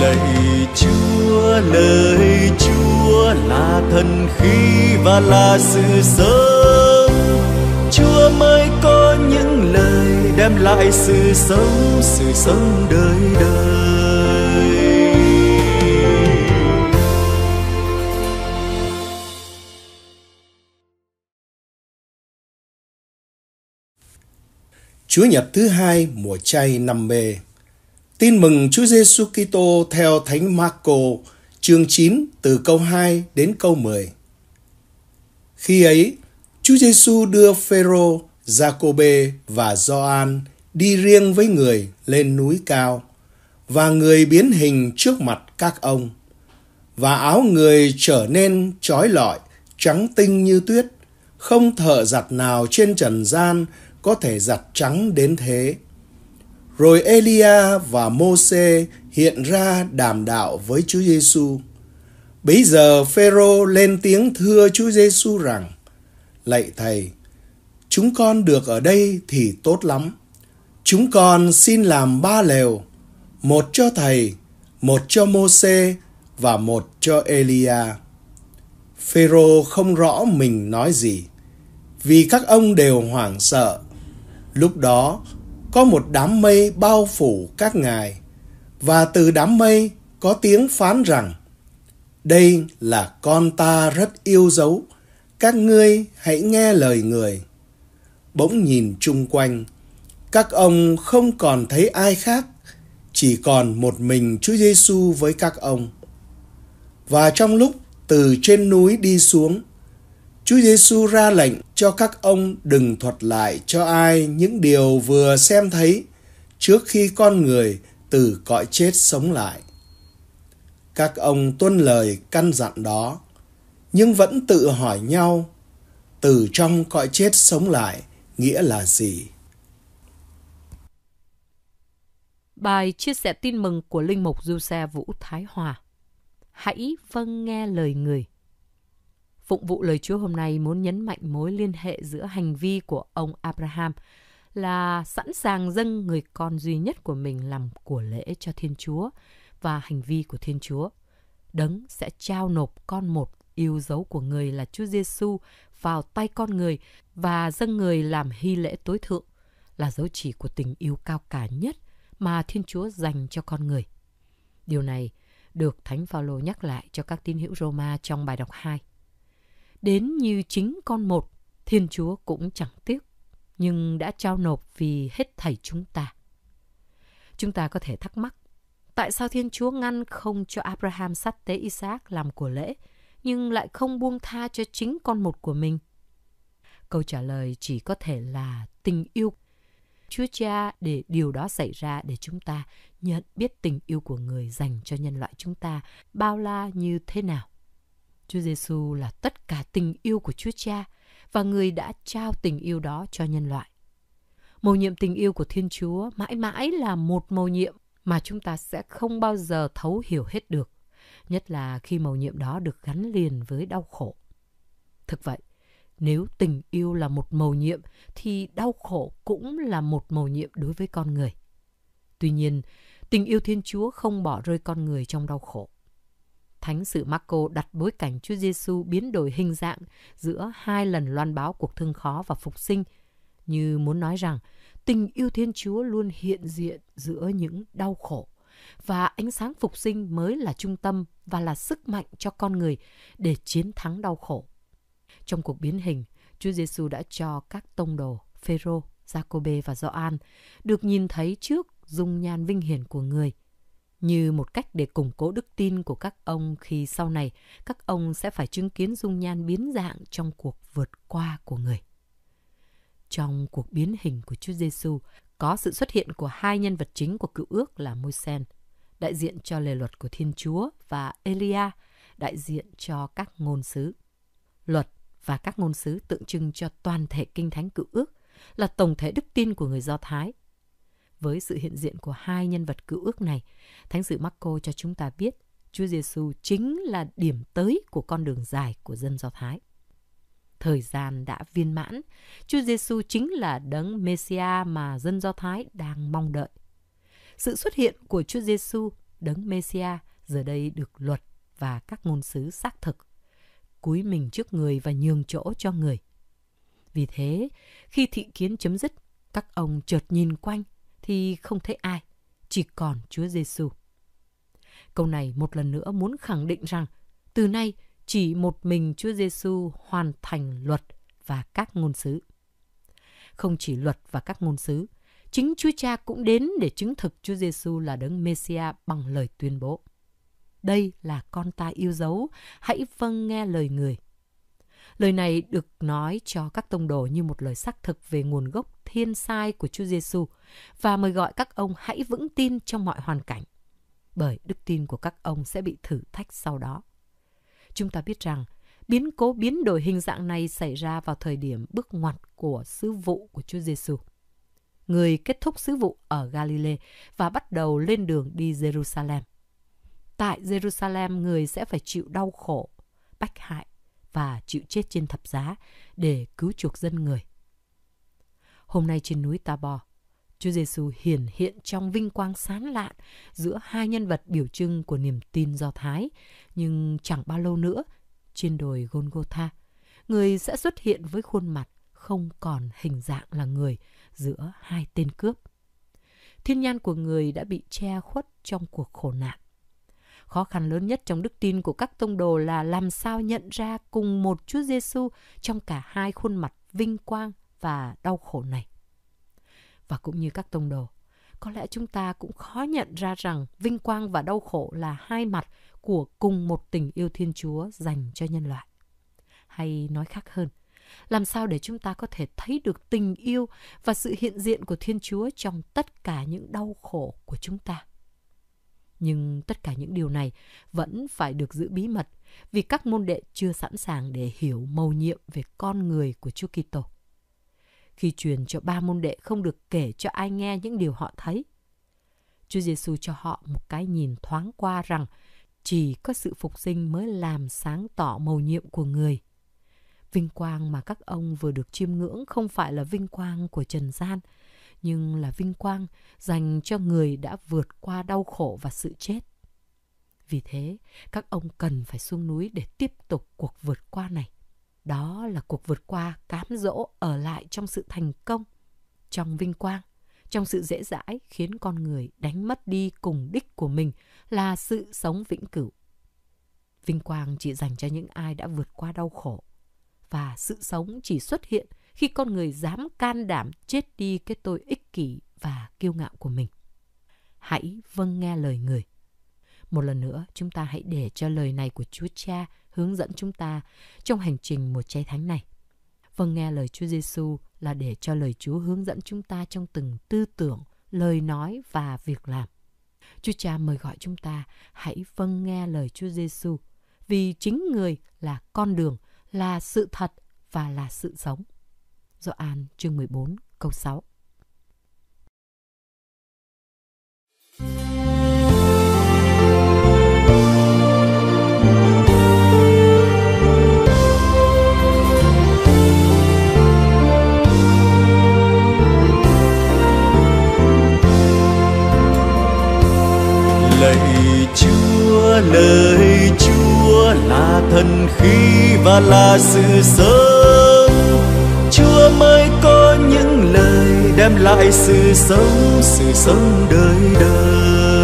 Lời Chúa là thần khí và là sự sống. Chúa mới có những lời đem lại sự sống đời đời. Chúa Nhật thứ hai mùa chay năm B. Tin mừng Chúa Giêsu Kitô theo Thánh Marco, chương 9 từ câu 2 đến câu 10. Khi ấy, Chúa Giêsu đưa Phêrô, Giacôbê và Gioan đi riêng với người lên núi cao, và người biến hình trước mặt các ông. Và áo người trở nên chói lọi, trắng tinh như tuyết, không thợ giặt nào trên trần gian có thể giặt trắng đến thế. Rồi Elia và Mô-sê hiện ra đàm đạo với Chúa Giêsu. Bấy giờ Phêrô lên tiếng thưa Chúa Giêsu rằng: Lạy Thầy, chúng con được ở đây thì tốt lắm. Chúng con xin làm 3 lều, một cho Thầy, một cho Mô-sê và một cho Elia. Phêrô không rõ mình nói gì, vì các ông đều hoảng sợ. Lúc đó, có một đám mây bao phủ các ngài, và từ đám mây có tiếng phán rằng: Đây là con ta rất yêu dấu, các ngươi hãy nghe lời người. Bỗng nhìn chung quanh, các ông không còn thấy ai khác, chỉ còn một mình Chúa Giêsu với các ông. Và trong lúc từ trên núi đi xuống, Chúa Giêsu ra lệnh cho các ông đừng thuật lại cho ai những điều vừa xem thấy trước khi con người từ cõi chết sống lại. Các ông tuân lời căn dặn đó, nhưng vẫn tự hỏi nhau, từ trong cõi chết sống lại nghĩa là gì? Bài chia sẻ tin mừng của Linh mục Giuse Vũ Thái Hòa. Hãy vâng nghe lời người. Phụng vụ lời Chúa hôm nay muốn nhấn mạnh mối liên hệ giữa hành vi của ông Abraham là sẵn sàng dâng người con duy nhất của mình làm của lễ cho Thiên Chúa và hành vi của Thiên Chúa. Đấng sẽ trao nộp con một yêu dấu của người là Chúa Giêsu vào tay con người và dâng người làm hy lễ tối thượng, là dấu chỉ của tình yêu cao cả nhất mà Thiên Chúa dành cho con người. Điều này được Thánh Phaolô nhắc lại cho các tín hữu Roma trong bài đọc 2. Đến như chính con một, Thiên Chúa cũng chẳng tiếc, nhưng đã trao nộp vì hết thảy chúng ta. Chúng ta có thể thắc mắc, tại sao Thiên Chúa ngăn không cho Abraham sắt tế Isaac làm của lễ, nhưng lại không buông tha cho chính con một của mình? Câu trả lời chỉ có thể là tình yêu Chúa Cha để điều đó xảy ra, để chúng ta nhận biết tình yêu của người dành cho nhân loại chúng ta bao la như thế nào. Chúa Giêsu là tất cả tình yêu của Chúa Cha, và người đã trao tình yêu đó cho nhân loại. Mầu nhiệm tình yêu của Thiên Chúa mãi mãi là một mầu nhiệm mà chúng ta sẽ không bao giờ thấu hiểu hết được, nhất là khi mầu nhiệm đó được gắn liền với đau khổ. Thực vậy, nếu tình yêu là một mầu nhiệm thì đau khổ cũng là một mầu nhiệm đối với con người. Tuy nhiên, tình yêu Thiên Chúa không bỏ rơi con người trong đau khổ. Thánh sử Marco đặt bối cảnh Chúa Giêsu biến đổi hình dạng giữa 2 lần loan báo cuộc thương khó và phục sinh, như muốn nói rằng tình yêu Thiên Chúa luôn hiện diện giữa những đau khổ, và ánh sáng phục sinh mới là trung tâm và là sức mạnh cho con người để chiến thắng đau khổ. Trong cuộc biến hình, Chúa Giêsu đã cho các tông đồ Phêrô, Giacôbê và Gioan được nhìn thấy trước dung nhan vinh hiển của người, như một cách để củng cố đức tin của các ông khi sau này các ông sẽ phải chứng kiến dung nhan biến dạng trong cuộc vượt qua của người. Trong cuộc biến hình của Chúa Giêsu có sự xuất hiện của 2 nhân vật chính của Cựu Ước là Môi-se, đại diện cho lề luật của Thiên Chúa, và Elia, đại diện cho các ngôn sứ. Luật và các ngôn sứ tượng trưng cho toàn thể Kinh Thánh Cựu Ước, là tổng thể đức tin của người Do Thái. Với sự hiện diện của 2 nhân vật Cựu Ước này, Thánh sử Marco cho chúng ta biết Chúa Giêsu chính là điểm tới của con đường dài của dân Do Thái. Thời gian đã viên mãn, Chúa Giêsu chính là đấng Messiah mà dân Do Thái đang mong đợi. Sự xuất hiện của Chúa Giêsu Đấng Mêsia giờ đây được luật và các ngôn sứ xác thực, cúi mình trước người và nhường chỗ cho người. Vì thế, khi thị kiến chấm dứt, các ông chợt nhìn quanh thì không thấy ai, chỉ còn Chúa Giêsu. Câu này một lần nữa muốn khẳng định rằng từ nay chỉ một mình Chúa Giêsu hoàn thành luật và các ngôn sứ. Không chỉ luật và các ngôn sứ, chính Chúa Cha cũng đến để chứng thực Chúa Giêsu là Đấng Mêsia bằng lời tuyên bố: đây là con ta yêu dấu, hãy vâng nghe lời người. Lời này được nói cho các tông đồ như một lời xác thực về nguồn gốc thiên sai của Chúa Giêsu và mời gọi các ông hãy vững tin trong mọi hoàn cảnh, bởi đức tin của các ông sẽ bị thử thách sau đó. Chúng ta biết rằng biến cố biến đổi hình dạng này xảy ra vào thời điểm bước ngoặt của sứ vụ của Chúa Giêsu. Người kết thúc sứ vụ ở Galilee và bắt đầu lên đường đi Jerusalem. Tại Jerusalem, người sẽ phải chịu đau khổ, bách hại và chịu chết trên thập giá để cứu chuộc dân người. Hôm nay trên núi Tabor, Chúa Giêsu hiển hiện trong vinh quang sáng lạn giữa hai nhân vật biểu trưng của niềm tin Do Thái, nhưng chẳng bao lâu nữa, trên đồi Golgotha, người sẽ xuất hiện với khuôn mặt không còn hình dạng là người giữa hai tên cướp. Thiên nhan của người đã bị che khuất trong cuộc khổ nạn. Khó khăn lớn nhất trong đức tin của các tông đồ là làm sao nhận ra cùng một Chúa Giêsu trong cả hai khuôn mặt vinh quang và đau khổ này. Và cũng như các tông đồ, có lẽ chúng ta cũng khó nhận ra rằng vinh quang và đau khổ là hai mặt của cùng một tình yêu Thiên Chúa dành cho nhân loại. Hay nói khác hơn, làm sao để chúng ta có thể thấy được tình yêu và sự hiện diện của Thiên Chúa trong tất cả những đau khổ của chúng ta? Nhưng tất cả những điều này vẫn phải được giữ bí mật vì các môn đệ chưa sẵn sàng để hiểu mầu nhiệm về con người của Chúa Kitô. Khi truyền cho 3 môn đệ không được kể cho ai nghe những điều họ thấy, Chúa Giêsu cho họ một cái nhìn thoáng qua rằng chỉ có sự phục sinh mới làm sáng tỏ mầu nhiệm của người. Vinh quang mà các ông vừa được chiêm ngưỡng không phải là vinh quang của trần gian, nhưng là vinh quang dành cho người đã vượt qua đau khổ và sự chết. Vì thế, các ông cần phải xuống núi để tiếp tục cuộc vượt qua này. Đó là cuộc vượt qua cám dỗ ở lại trong sự thành công, trong vinh quang, trong sự dễ dãi khiến con người đánh mất đi cùng đích của mình là sự sống vĩnh cửu. Vinh quang chỉ dành cho những ai đã vượt qua đau khổ, và sự sống chỉ xuất hiện khi con người dám can đảm chết đi cái tôi ích kỷ và kiêu ngạo của mình. Hãy vâng nghe lời người. Một lần nữa, chúng ta hãy để cho lời này của Chúa Cha hướng dẫn chúng ta trong hành trình mùa chay thánh này. Vâng nghe lời Chúa Giêsu là để cho lời Chúa hướng dẫn chúng ta trong từng tư tưởng, lời nói và việc làm. Chúa Cha mời gọi chúng ta hãy vâng nghe lời Chúa Giêsu, vì chính người là con đường, là sự thật và là sự sống. Gioan chương 14 câu 6. Lời Chúa là thần khí và là sự sống. Chúa mới có những lời đem lại sự sống đời đời.